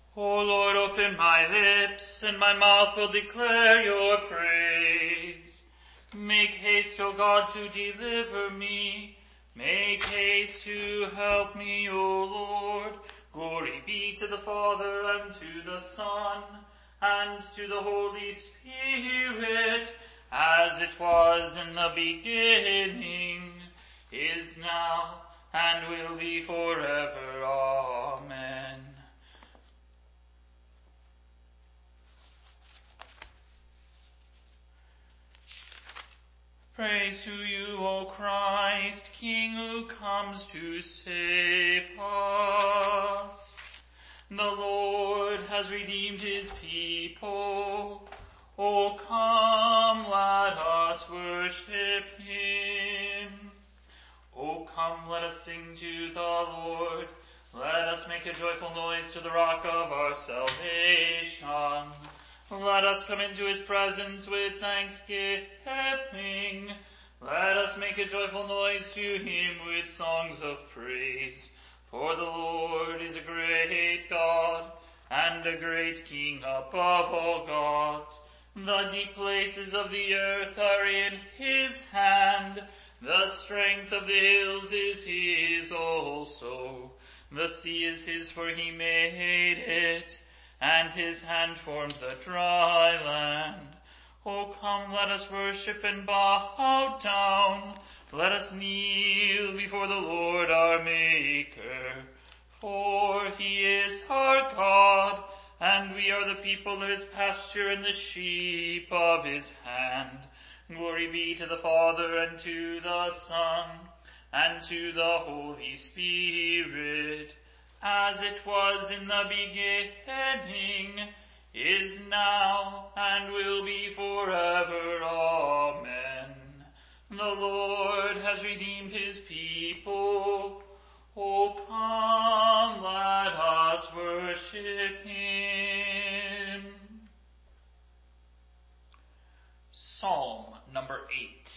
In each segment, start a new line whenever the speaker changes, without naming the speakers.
O Lord, open my lips, and my mouth will declare your praise. Make haste, O God, to deliver me. Make haste to help me, O Lord. Glory be to the Father, and to the Son, and to the Holy Spirit, as it was in the beginning, is now, and will be forever. Amen. Praise to you, O Christ, King who comes to save us. The Lord has redeemed his people. O come, let us worship him. O come, let us sing to the Lord. Let us make a joyful noise to the rock of our salvation. Let us come into his presence with thanksgiving. Let us make a joyful noise to him with songs of praise. For the Lord is a great God, and a great King above all gods. The deep places of the earth are in his hand. The strength of the hills is his also. The sea is his, for he made it, and his hand formed the dry land. O come, let us worship and bow down. Let us kneel before the Lord our Maker. For he is our God, and we are the people of his pasture and the sheep of his hand. Glory be to the Father, and to the Son, and to the Holy Spirit, as it was in the beginning, is now, and will be forever. Amen. The Lord has redeemed his people. O come, let us worship him. Psalm number 8.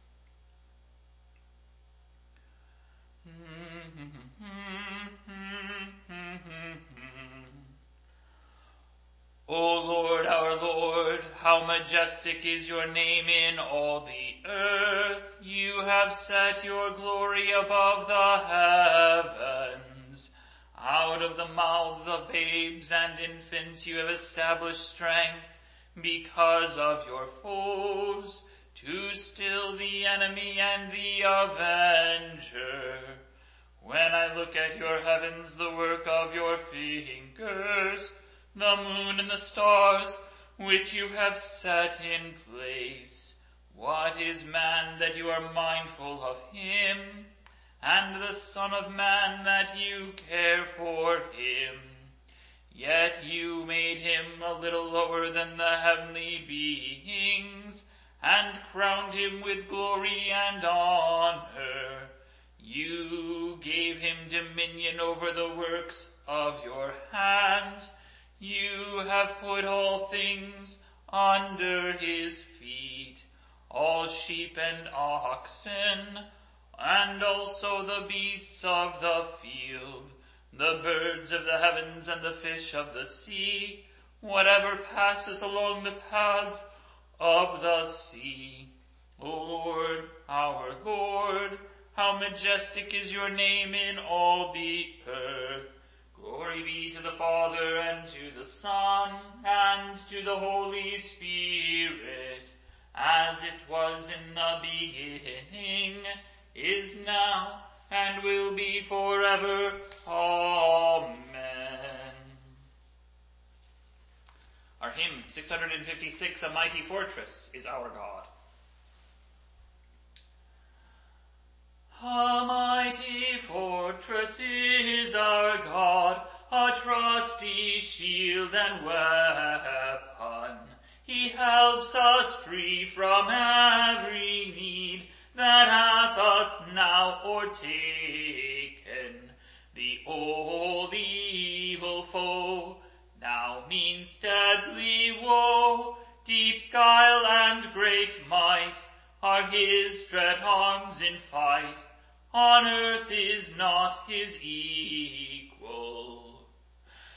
O Lord, our Lord, how majestic is your name in all the earth. You have set your glory above the heavens. Out of the mouths of babes and infants you have established strength because of your foes, to still the enemy and the avenger. When I look at your heavens, the work of your fingers, the moon and the stars, which you have set in place. What is man that you are mindful of him, and the Son of Man that you care for him? Yet you made him a little lower than the heavenly beings, and crowned him with glory and honor. You gave him dominion over the works of your hands. You have put all things under his feet, all sheep and oxen, and also the beasts of the field, the birds of the heavens and the fish of the sea, whatever passes along the paths of the sea. O Lord, our Lord, how majestic is your name in all the earth. Glory be to the Father, and to the Son, and to the Holy Spirit, as it was in the beginning, is now, and will be forever. Amen. Our hymn 656, A Mighty Fortress is Our God. A mighty fortress is our God, a trusty shield and weapon. He helps us free from every need that hath us now o'ertaken. The old evil foe now means deadly woe. Deep guile and great might are his dread arms in fight. On earth is not his equal. With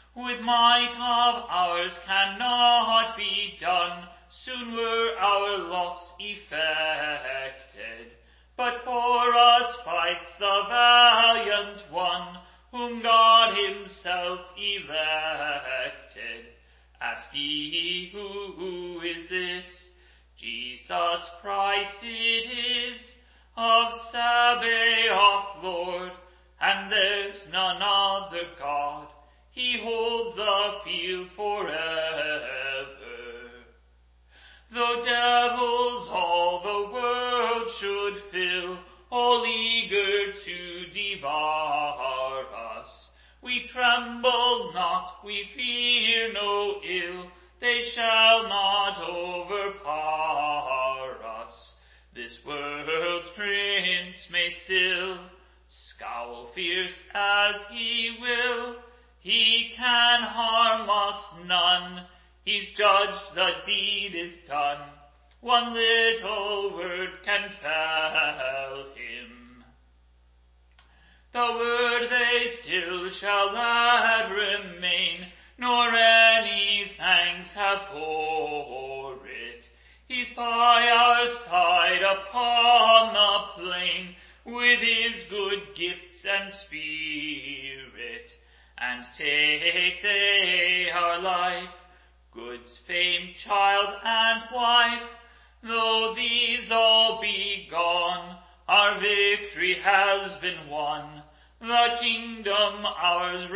might of ours cannot be done, soon were our loss effected. But for us fights the valiant one, whom God himself elected. Ask ye, who is this? Jesus Christ it is, of Sabaoth Lord, and there's none other God. He holds the field forever. Though devils all the world should fill, all eager to devour us, we tremble not, we fear no ill, they shall not overpower us. This world's prince may still scowl fierce as he will, he can harm us none. He's judged, the deed is done. One little word can fell him. The word they still shall let remain, nor any thanks have for it. He's by our side upon the plain, with his good gifts and spirit, and take they our life, good's famed child and wife. Though these all be gone, our victory has been won, the kingdom ours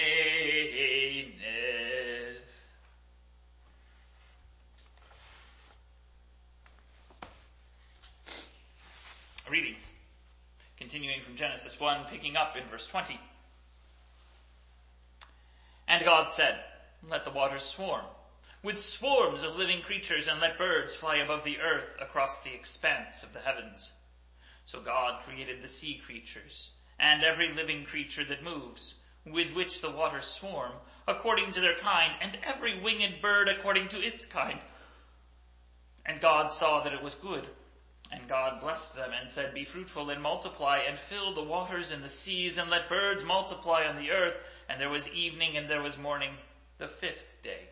remaineth. A reading, continuing from Genesis 1, picking up in verse 20. And God said, let the waters swarm with swarms of living creatures, and let birds fly above the earth across the expanse of the heavens. So God created the sea creatures, and every living creature that moves, with which the waters swarm, according to their kind, and every winged bird according to its kind. And God saw that it was good. And God blessed them, and said, be fruitful and multiply, and fill the waters and the seas, and let birds multiply on the earth. And there was evening and there was morning, the 5th day.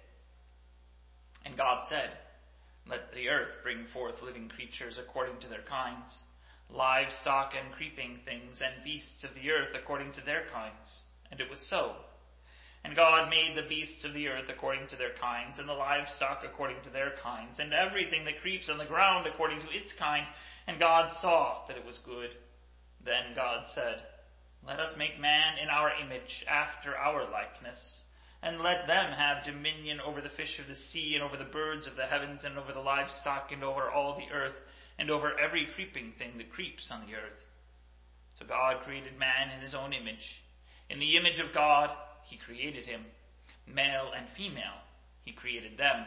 And God said, let the earth bring forth living creatures according to their kinds, livestock and creeping things, and beasts of the earth according to their kinds. And it was so. And God made the beasts of the earth according to their kinds, and the livestock according to their kinds, and everything that creeps on the ground according to its kind. And God saw that it was good. Then God said, let us make man in our image, after our likeness, and let them have dominion over the fish of the sea, and over the birds of the heavens, and over the livestock, and over all the earth, and over every creeping thing that creeps on the earth. So God created man in his own image. In the image of God he created him. Male and female he created them.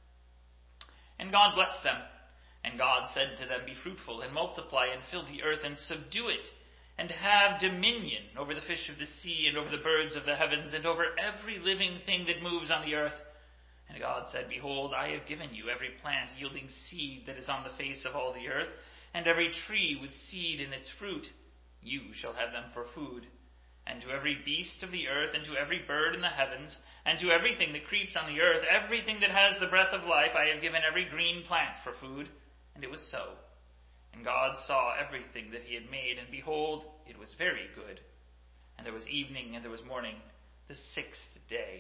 And God blessed them. And God said to them, be fruitful and multiply, and fill the earth and subdue it, and have dominion over the fish of the sea, and over the birds of the heavens, and over every living thing that moves on the earth. And God said, behold, I have given you every plant yielding seed that is on the face of all the earth, and every tree with seed in its fruit. You shall have them for food. And to every beast of the earth, and to every bird in the heavens, and to everything that creeps on the earth, everything that has the breath of life, I have given every green plant for food. And it was so. And God saw everything that he had made, and behold, it was very good. And there was evening, and there was morning, the 6th day.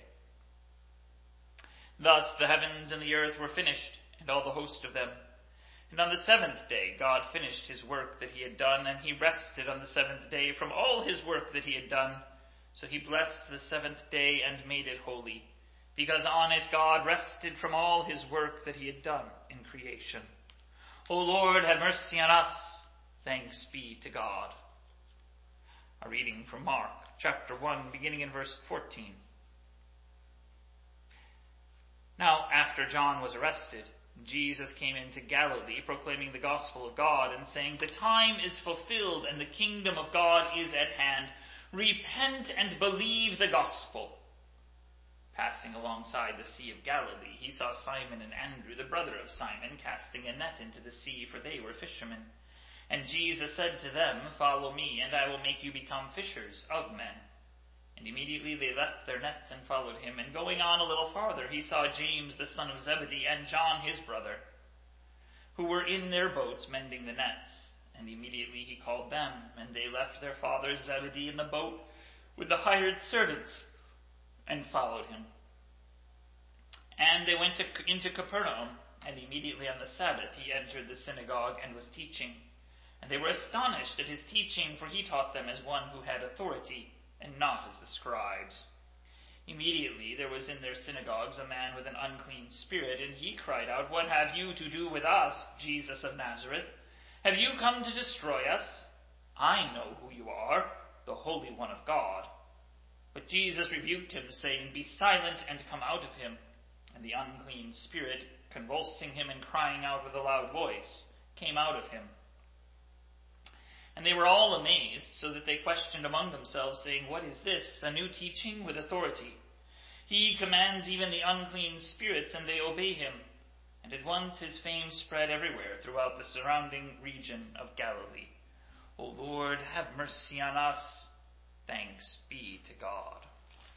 Thus the heavens and the earth were finished, and all the host of them. And on the 7th day God finished his work that he had done, and he rested on the 7th day from all his work that he had done. So he blessed the 7th day and made it holy, because on it God rested from all his work that he had done in creation. O Lord, have mercy on us. Thanks be to God. A reading from Mark, chapter 1, beginning in verse 14. Now, after John was arrested, Jesus came into Galilee, proclaiming the gospel of God, and saying, the time is fulfilled, and the kingdom of God is at hand. Repent and believe the gospel. Passing alongside the Sea of Galilee, he saw Simon and Andrew, the brother of Simon, casting a net into the sea, for they were fishermen. And Jesus said to them, follow me, and I will make you become fishers of men. And immediately they left their nets and followed him. And going on a little farther, he saw James the son of Zebedee and John his brother, who were in their boats mending the nets. And immediately he called them, and they left their father Zebedee in the boat with the hired servants, and followed him. And they went into Capernaum, and immediately on the Sabbath he entered the synagogue and was teaching. And they were astonished at his teaching, for he taught them as one who had authority, and not as the scribes. Immediately there was in their synagogues a man with an unclean spirit, and he cried out, "What have you to do with us, Jesus of Nazareth? Have you come to destroy us? I know who you are, the Holy One of God." But Jesus rebuked him, saying, "Be silent and come out of him." And the unclean spirit, convulsing him and crying out with a loud voice, came out of him. And they were all amazed, so that they questioned among themselves, saying, "What is this? A new teaching with authority? He commands even the unclean spirits, and they obey him." And at once his fame spread everywhere throughout the surrounding region of Galilee. O Lord, have mercy on us. Thanks be to God.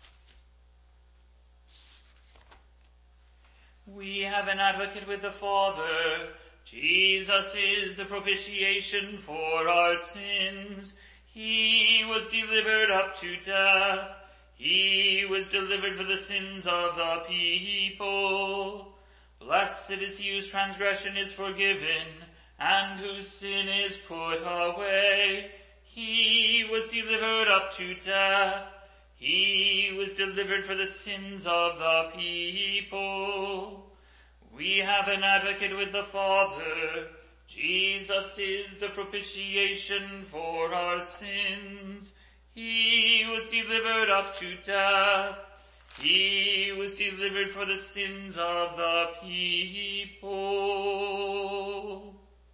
We have an advocate with the Father. Jesus is the propitiation for our sins. He was delivered up to death. He was delivered for the sins of the people. Blessed is he whose transgression is forgiven, and whose sin is put away. He was delivered up to death. He was delivered for the sins of the people. We have an advocate with the Father. Jesus is the propitiation for our sins. He was delivered up to death. He was delivered for the sins of the people.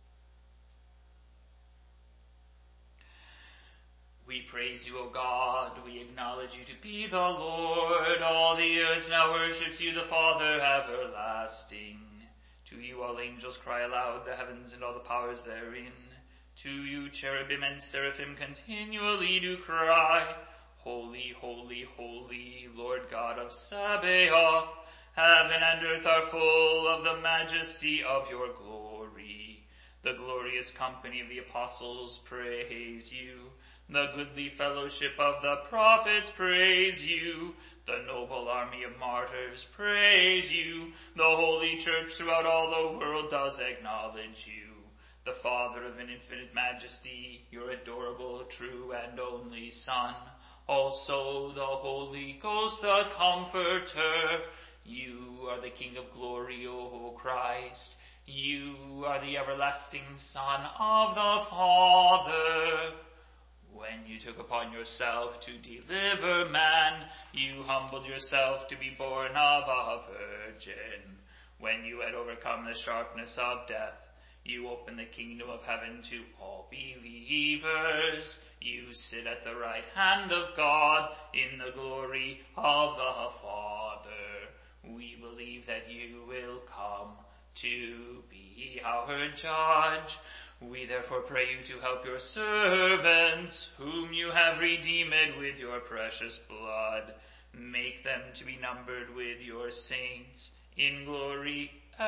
We praise you, O God. We acknowledge you to be the Lord. All the earth now worships you, the Father everlasting. To you all angels cry aloud, the heavens and all the powers therein. To you cherubim and seraphim continually do cry, "Holy, holy, holy, Lord God of Sabaoth. Heaven and earth are full of the majesty of your glory." The glorious company of the apostles praise you. The goodly fellowship of the prophets praise you. The noble army of martyrs praise you. The holy church throughout all the world does acknowledge you. The Father of an infinite majesty, your adorable, true, and only Son. Also the Holy Ghost, the Comforter. You are the King of glory, O Christ. You are the everlasting Son of the Father. When you took upon yourself to deliver man, you humbled yourself to be born of a virgin. When you had overcome the sharpness of death, you opened the kingdom of heaven to all believers. You sit at the right hand of God in the glory of the Father. We believe that you will come to be our judge. We therefore pray you to help your servants, whom you have redeemed with your precious blood. Make them to be numbered with your saints in glory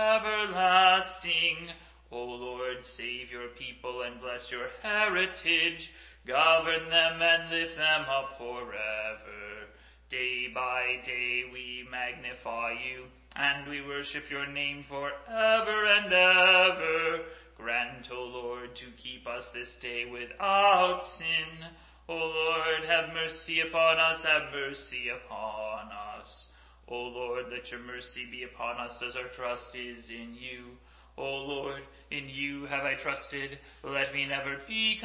everlasting. O Lord, save your people and bless your heritage. Govern them and lift them up forever. Day by day we magnify you, and we worship your name forever and ever. Grant, O Lord, to keep us this day without sin. O Lord, have mercy upon us, have mercy upon us. O Lord, let your mercy be upon us as our trust is in you. O Lord, in you have I trusted, let me never be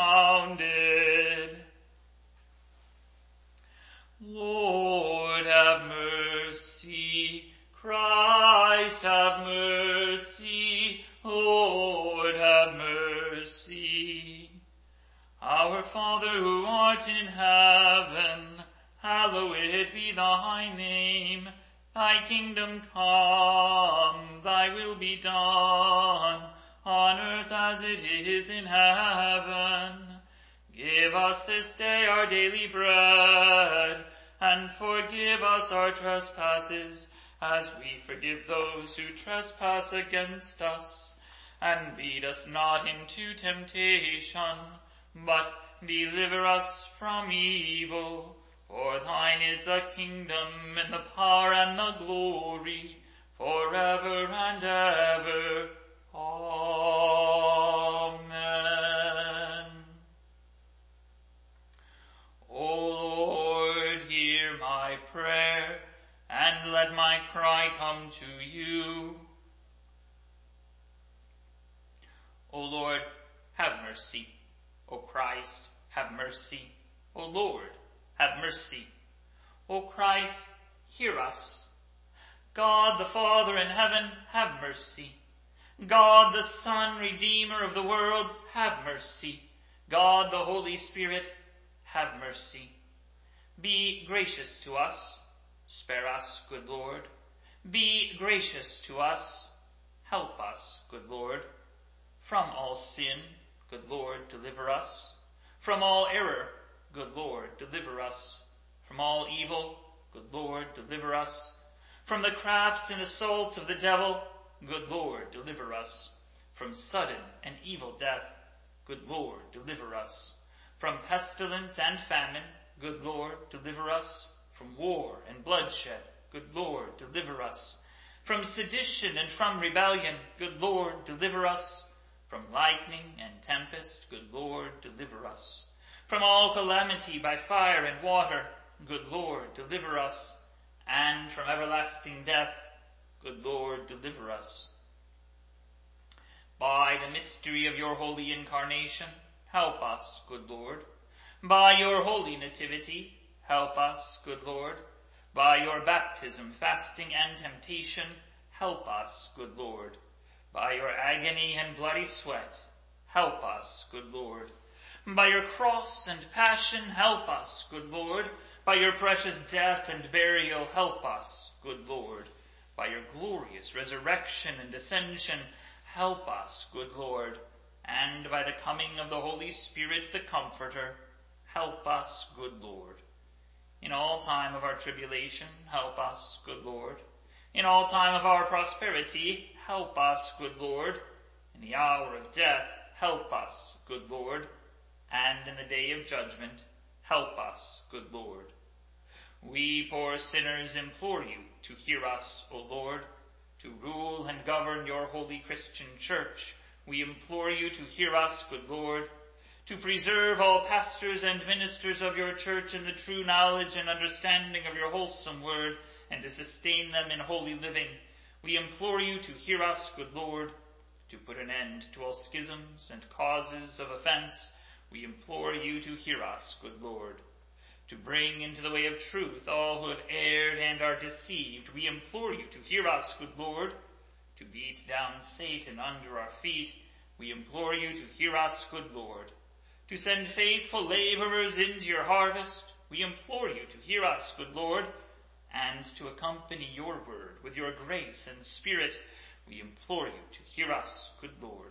confounded. Lord, have mercy. Christ, have mercy. Lord, have mercy. Our Father who art in heaven, hallowed be thy name. Thy kingdom come, thy will be done, on earth as it is in heaven. Give us this day our daily bread, and forgive us our trespasses, as we forgive those who trespass against us. And lead us not into temptation, but deliver us from evil. For thine is the kingdom, and the power, and the glory, forever and ever. Amen. O Lord, hear my prayer, and let my cry come to you. O Lord, have mercy. O Christ, have mercy. O Lord, have mercy. O Christ, hear us. God the Father in heaven, have mercy. God the Son, Redeemer of the world, have mercy. God the Holy Spirit, have mercy. Be gracious to us. Spare us, good Lord. Be gracious to us. Help us, good Lord. From all sin, good Lord, deliver us. From all error, good Lord, deliver us. From all evil, good Lord, deliver us. From the crafts and assaults of the devil, good Lord, deliver us. From sudden and evil death, good Lord, deliver us. From pestilence and famine, good Lord, deliver us. From war and bloodshed, good Lord, deliver us. From sedition and from rebellion, good Lord, deliver us. From lightning and tempest, good Lord, deliver us. From all calamity by fire and water, good Lord, deliver us. And from everlasting death, good Lord, deliver us. By the mystery of your holy incarnation, help us, good Lord. By your holy nativity, help us, good Lord. By your baptism, fasting, and temptation, help us, good Lord. By your agony and bloody sweat, help us, good Lord. By your cross and passion, help us, good Lord. By your precious death and burial, help us, good Lord. By your glorious resurrection and ascension, help us, good Lord. And by the coming of the Holy Spirit, the Comforter, help us, good Lord. In all time of our tribulation, help us, good Lord. In all time of our prosperity, help us, good Lord. In the hour of death, help us, good Lord. And in the day of judgment, help us, good Lord. We poor sinners implore you to hear us, O Lord, to rule and govern your holy Christian church. We implore you to hear us, good Lord, to preserve all pastors and ministers of your church in the true knowledge and understanding of your wholesome word, and to sustain them in holy living. We implore you to hear us, good Lord, to put an end to all schisms and causes of offense. We implore you to hear us, good Lord, to bring into the way of truth all who have erred and are deceived. We implore you to hear us, good Lord, to beat down Satan under our feet. We implore you to hear us, good Lord, to send faithful laborers into your harvest. We implore you to hear us, good Lord, and to accompany your word with your grace and spirit. We implore you to hear us, good Lord,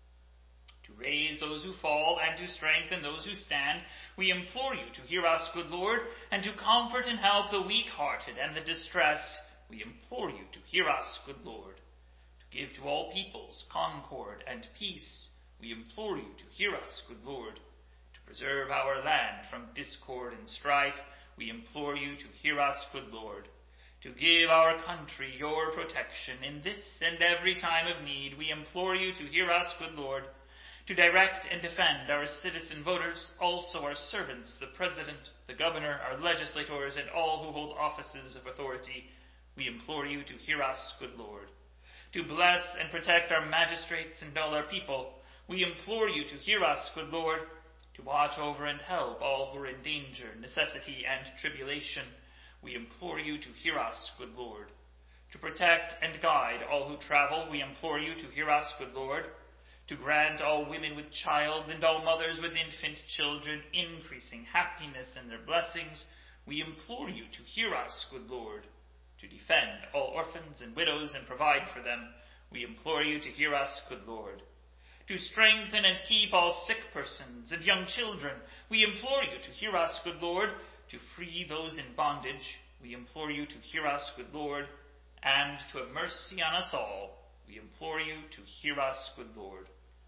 to raise those who fall and to strengthen those who stand. We implore you to hear us, good Lord, and to comfort and help the weak-hearted and the distressed. We implore you to hear us, good Lord, to give to all peoples concord and peace. We implore you to hear us, good Lord, to preserve our land from discord and strife. We implore you to hear us, good Lord, to give our country your protection in this and every time of need. We implore you to hear us, good Lord, to direct and defend our citizen voters, also our servants, the President, the Governor, our legislators, and all who hold offices of authority. We implore you to hear us, good Lord, to bless and protect our magistrates and all our people. We implore you to hear us, good Lord, to watch over and help all who are in danger, necessity, and tribulation. We implore you to hear us, good Lord, to protect and guide all who travel. We implore you to hear us, good Lord, to grant all women with child and all mothers with infant children increasing happiness in their blessings. We implore you to hear us, good Lord, to defend all orphans and widows and provide for them. We implore you to hear us, good Lord, to strengthen and keep all sick persons and young children. We implore you to hear us, good Lord, to free those in bondage. We implore you to hear us, good Lord, and to have mercy on us all. We implore you to hear us, good Lord.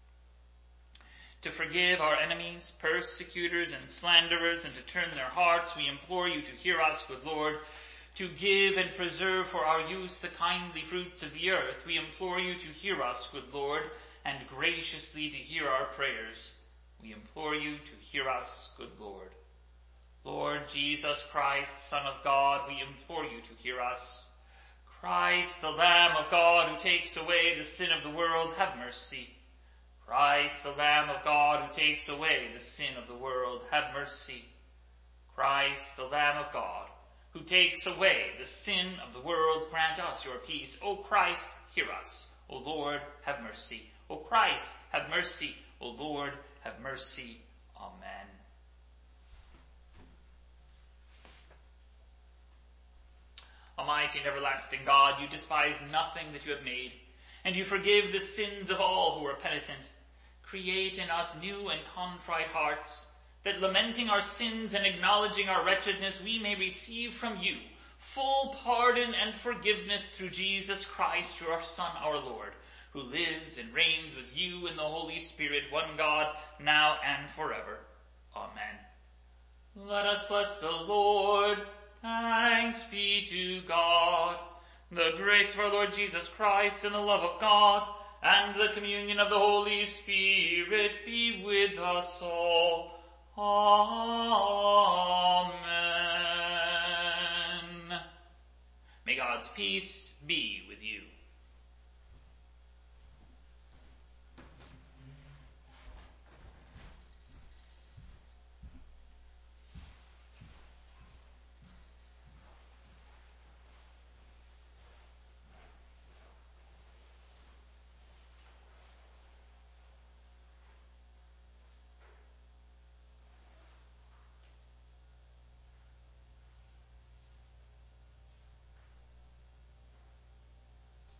To forgive our enemies, persecutors, and slanderers, and to turn their hearts, we implore you to hear us, good Lord. To give and preserve for our use the kindly fruits of the earth, we implore you to hear us, good Lord, and graciously to hear our prayers. We implore you to hear us, good Lord. Lord Jesus Christ, Son of God, we implore you to hear us. Christ, the Lamb of God, who takes away the sin of the world, have mercy. Christ, the Lamb of God, who takes away the sin of the world, have mercy. Christ, the Lamb of God, who takes away the sin of the world, grant us your peace. O Christ, hear us. O Lord, have mercy. O Christ, have mercy. O Lord, have mercy. Amen. Almighty and everlasting God, you despise nothing that you have made, and you forgive the sins of all who are penitent. Create in us new and contrite hearts, that lamenting our sins and acknowledging our wretchedness, we may receive from you full pardon and forgiveness through Jesus Christ, your Son, our Lord, who lives and reigns with you in the Holy Spirit, one God, now and forever. Amen. Let us bless the Lord. Thanks be to God. The grace of our Lord Jesus Christ and the love of God and the communion of the Holy Spirit be with us all. Amen. May God's peace